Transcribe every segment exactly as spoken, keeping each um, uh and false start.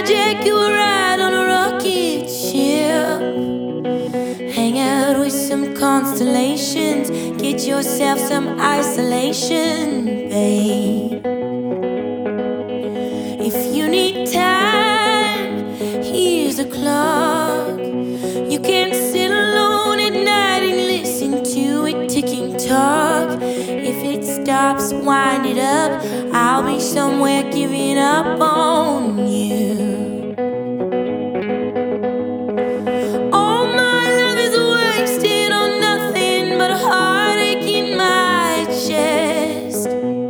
hijack you a ride on a rocket ship. Hang out with some constellations. Get yourself some isolation, babe. If you need time, here's a clock. You can sit alone at night and listen to it ticking talk. If it stops, wind it up. I'll be somewhere giving up on you. All my love is wasted on nothing but a heartache in my chest.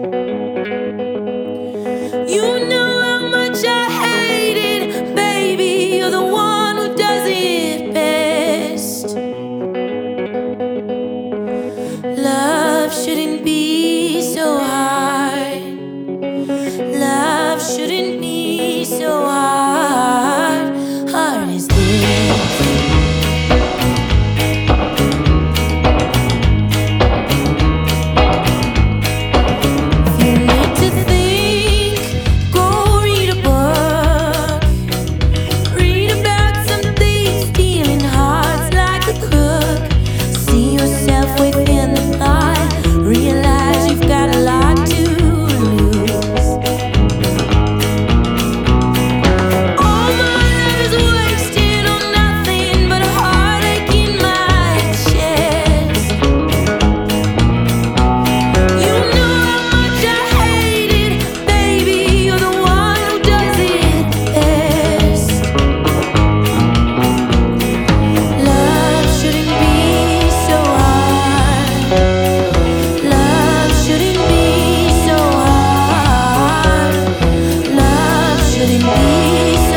You know how much I hate it, baby. You're the one who does it best. Love shouldn't be so hard. Love shouldn't be so hard. Hard as this. If you need to think, go read a book. Read about some thieves stealing hearts like a crook. See yourself within the plot. Realize you've got a lot to lose. All my love is wasted on nothing but a heartache in my chest. You know how much I hate it, baby. You're the one who does it best. Love shouldn't be so hard. Love shouldn't be so hard. Love shouldn't be so